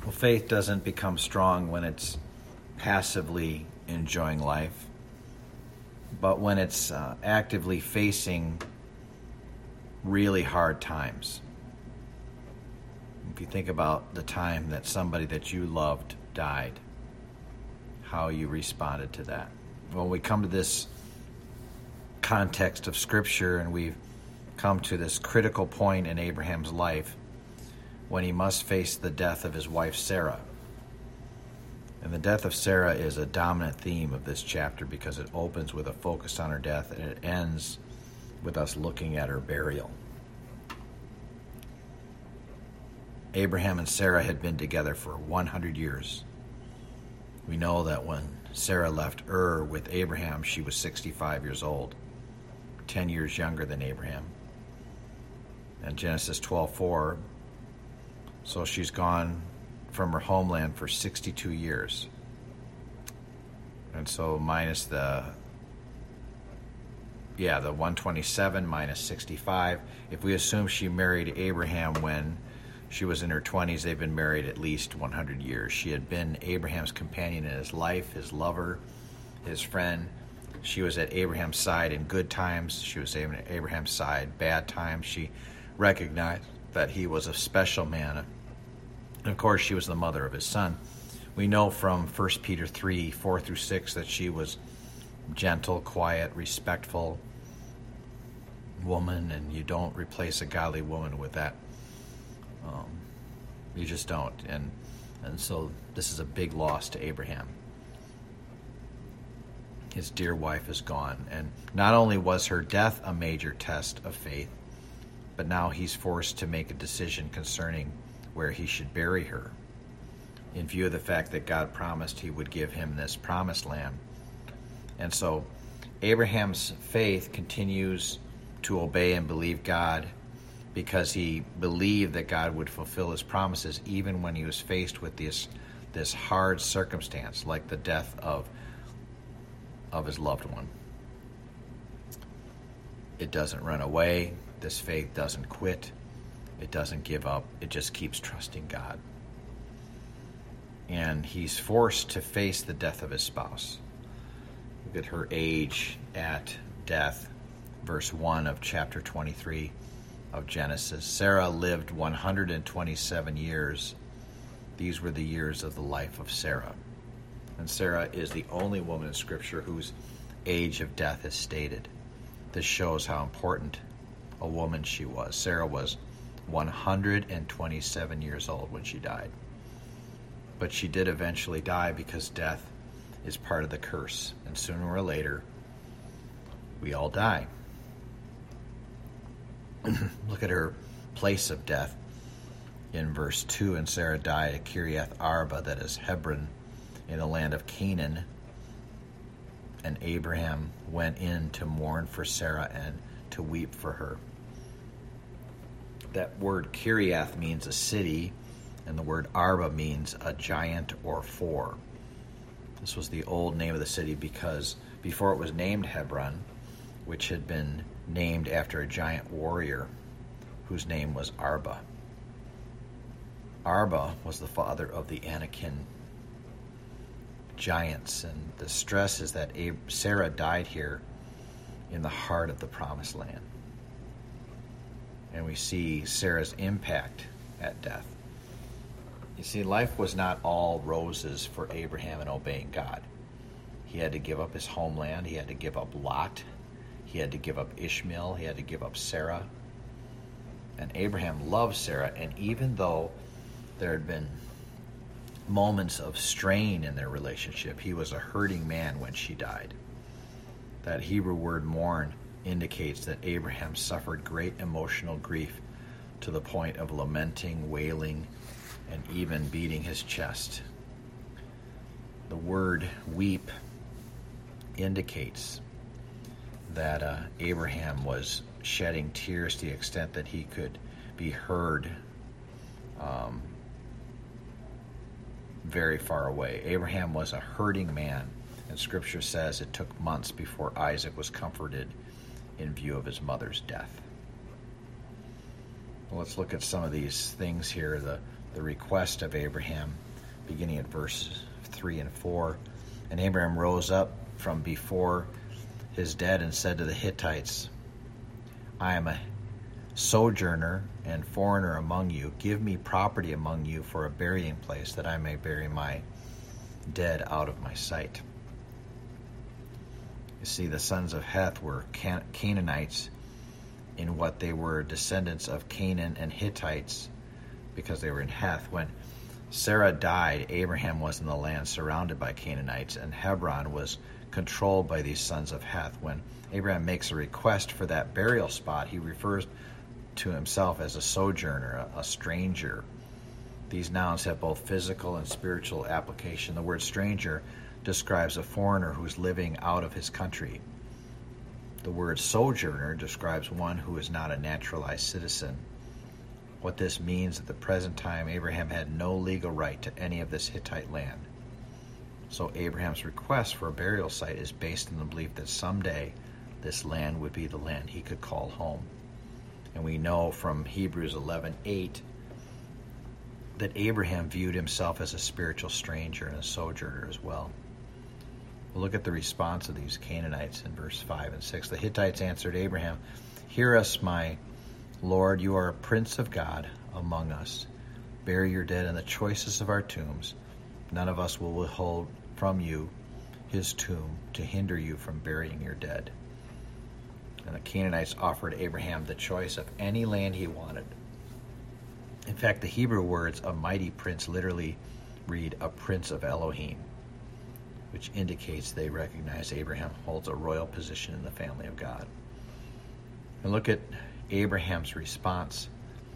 Well, faith doesn't become strong when it's passively enjoying life, but when it's actively facing really hard times. If you think about the time that somebody that you loved died, how you responded to that. When we come to this context of Scripture and we've come to this critical point in Abraham's life when he must face the death of his wife Sarah. And the death of Sarah is a dominant theme of this chapter because it opens with a focus on her death and it ends with us looking at her burial. Abraham and Sarah had been together for 100 years. We know that when Sarah left Ur with Abraham, she was 65 years old, 10 years younger than Abraham. And Genesis 12:4, so she's gone from her homeland for 62 years. And so minus the 127 minus 65, if we assume she married Abraham when she was in her 20s, they've been married at least 100 years. She had been Abraham's companion in his life, his lover, his friend. She was at Abraham's side in good times. She was at Abraham's side bad times. She recognized that he was a special man. And of course, she was the mother of his son. We know from 1 Peter 3:4-6 that she was gentle, quiet, respectful woman, and you don't replace a godly woman with that. You just don't. And so this is a big loss to Abraham. His dear wife is gone. And not only was her death a major test of faith, but now he's forced to make a decision concerning where he should bury her, in view of the fact that God promised he would give him this promised land. And so Abraham's faith continues to obey and believe God because he believed that God would fulfill his promises even when he was faced with this hard circumstance, like the death of his loved one. It doesn't run away. This faith doesn't quit. It doesn't give up. It just keeps trusting God. And he's forced to face the death of his spouse. Look at her age at death, verse 1 of chapter 23 of Genesis. Sarah lived 127 years. These were the years of the life of Sarah. And Sarah is the only woman in Scripture whose age of death is stated. This shows how important a woman she was. Sarah was 127 years old when she died. But she did eventually die because death is part of the curse. And sooner or later, we all die. Look at her place of death in verse 2. And Sarah died at Kiriath Arba, that is Hebron, in the land of Canaan. And Abraham went in to mourn for Sarah and to weep for her. That word Kiriath means a city, and the word Arba means a giant or four. This was the old name of the city because before it was named Hebron, which had been named after a giant warrior whose name was Arba. Arba was the father of the Anakim giants, and the stress is that Sarah died here in the heart of the promised land. And we see Sarah's impact at death. You see, life was not all roses for Abraham in obeying God. He had to give up his homeland. He had to give up Lot. He had to give up Ishmael. He had to give up Sarah. And Abraham loved Sarah, and even though there had been moments of strain in their relationship, he was a hurting man when she died. That Hebrew word mourn indicates that Abraham suffered great emotional grief to the point of lamenting, wailing, and even beating his chest. The word weep indicates that Abraham was shedding tears to the extent that he could be heard very far away. Abraham was a hurting man, and Scripture says it took months before Isaac was comforted in view of his mother's death. Well, let's look at some of these things here. The the request of Abraham, beginning at verse 3 and 4. And Abraham rose up from before his dead and said to the Hittites, I am a sojourner and foreigner among you. Give me property among you for a burying place, that I may bury my dead out of my sight. You see, the sons of Heth were Canaanites in what they were descendants of Canaan and Hittites because they were in Heth. When Sarah died, Abraham was in the land surrounded by Canaanites, and Hebron was controlled by these sons of Heth. When Abraham makes a request for that burial spot, he refers to himself as a sojourner, a stranger. These nouns have both physical and spiritual application. The word stranger describes a foreigner who's living out of his country. The word sojourner describes one who is not a naturalized citizen. What this means at the present time, Abraham had no legal right to any of this Hittite land. So Abraham's request for a burial site is based on the belief that someday this land would be the land he could call home. And we know from Hebrews 11:8 that Abraham viewed himself as a spiritual stranger and a sojourner as well. We'll look at the response of these Canaanites in verse 5 and 6. The Hittites answered Abraham, Hear us, my Lord, you are a prince of God among us. Bury your dead in the choicest of our tombs. None of us will withhold from you his tomb to hinder you from burying your dead. And the Canaanites offered Abraham the choice of any land he wanted. In fact, the Hebrew words a mighty prince literally read a prince of Elohim, which indicates they recognize Abraham holds a royal position in the family of God. And look at Abraham's response,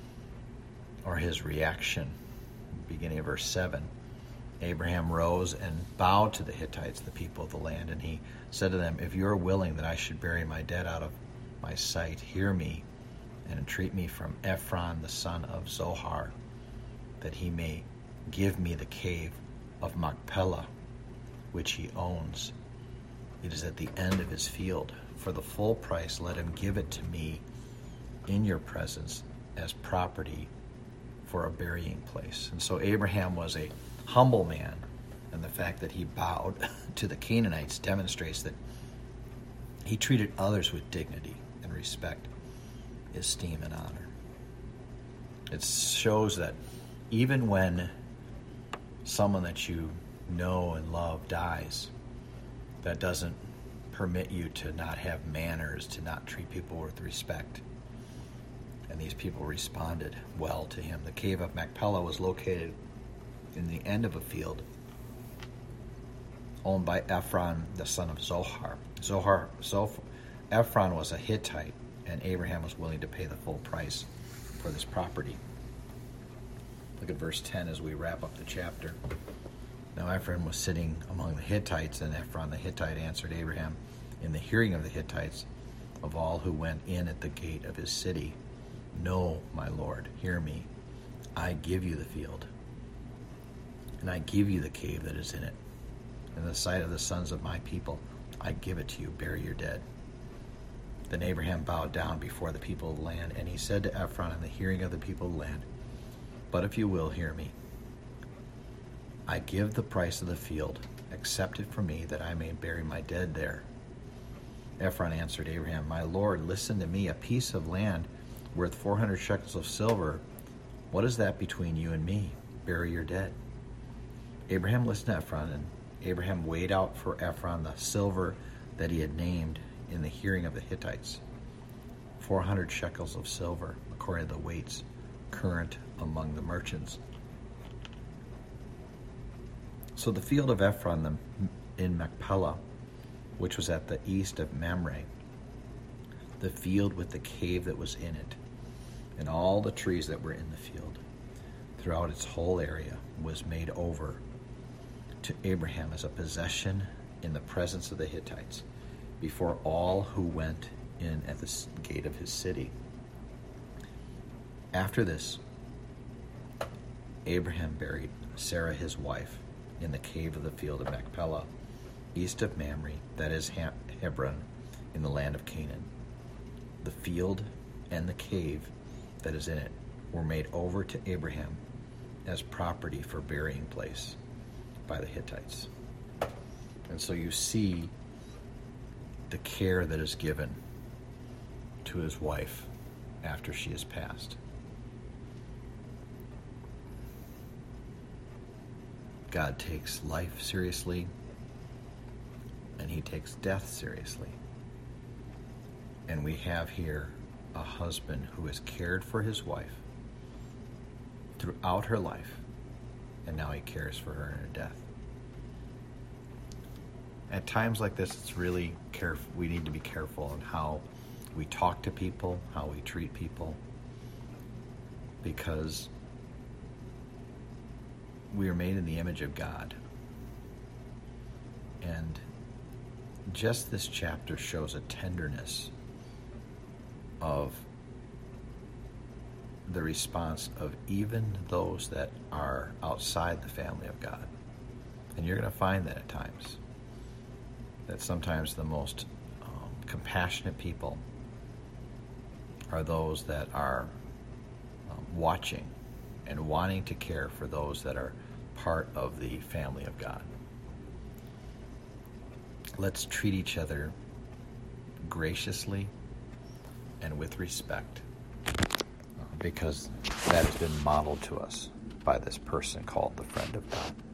or his reaction, beginning of verse 7. Abraham rose and bowed to the Hittites, the people of the land, and he said to them, If you are willing that I should bury my dead out of my sight, hear me and entreat me from Ephron the son of Zohar, that he may give me the cave of Machpelah, which he owns. It is at the end of his field. For the full price let him give it to me in your presence as property for a burying place. And so Abraham was a humble man, and the fact that he bowed to the Canaanites demonstrates that he treated others with dignity and respect, esteem, and honor. It shows that even when someone that you know and love dies, that doesn't permit you to not have manners, to not treat people with respect. And these people responded well to him. The cave of Machpelah was located in the end of a field owned by Ephron, the son of Zohar. Ephron was a Hittite, and Abraham was willing to pay the full price for this property. Look at verse 10 as we wrap up the chapter. Now Ephron was sitting among the Hittites, and Ephron the Hittite answered Abraham in the hearing of the Hittites, of all who went in at the gate of his city, No, my Lord, hear me. I give you the field, and I give you the cave that is in it. In the sight of the sons of my people, I give it to you. Bury your dead. Then Abraham bowed down before the people of the land, and he said to Ephron in the hearing of the people of the land, But if you will hear me, I give the price of the field. Accept it from me, that I may bury my dead there. Ephron answered Abraham, My Lord, listen to me. A piece of land worth 400 shekels of silver. What is that between you and me? Bury your dead. Abraham listened to Ephron, and Abraham weighed out for Ephron the silver that he had named in the hearing of the Hittites, 400 shekels of silver, according to the weights current among the merchants. So the field of Ephron in Machpelah, which was at the east of Mamre, the field with the cave that was in it, and all the trees that were in the field, throughout its whole area, was made over to Abraham as a possession in the presence of the Hittites, before all who went in at the gate of his city. After this, Abraham buried Sarah his wife in the cave of the field of Machpelah, east of Mamre, that is Hebron, in the land of Canaan. The field and the cave that is in it were made over to Abraham as property for burying place by the Hittites. And so you see the care that is given to his wife after she has passed. God takes life seriously, and he takes death seriously. And we have here a husband who has cared for his wife throughout her life, and now he cares for her in her death. At times like this, it's really careful. We need to be careful in how we talk to people, how we treat people, because we are made in the image of God. And just this chapter shows a tenderness of the response of even those that are outside the family of God. And you're going to find that at times. That sometimes the most compassionate people are those that are watching and wanting to care for those that are part of the family of God. Let's treat each other graciously and with respect, because that has been modeled to us by this person called the friend of God.